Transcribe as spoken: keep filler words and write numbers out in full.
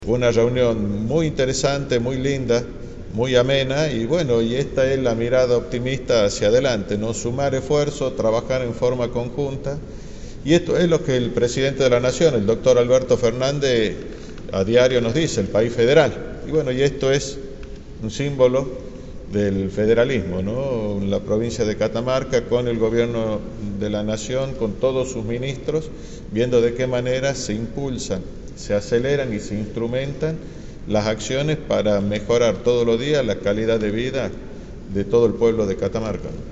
Fue una reunión muy interesante, muy linda, muy amena y bueno, y esta es la mirada optimista hacia adelante, ¿no? Sumar esfuerzos, trabajar en forma conjunta y esto es lo que el presidente de la Nación, el doctor Alberto Fernández, a diario nos dice, el país federal. Y bueno, y esto es un símbolo del federalismo, ¿no? La provincia de Catamarca con el gobierno de la Nación, con todos sus ministros, viendo de qué manera se impulsan, se aceleran y se instrumentan las acciones para mejorar todos los días la calidad de vida de todo el pueblo de Catamarca.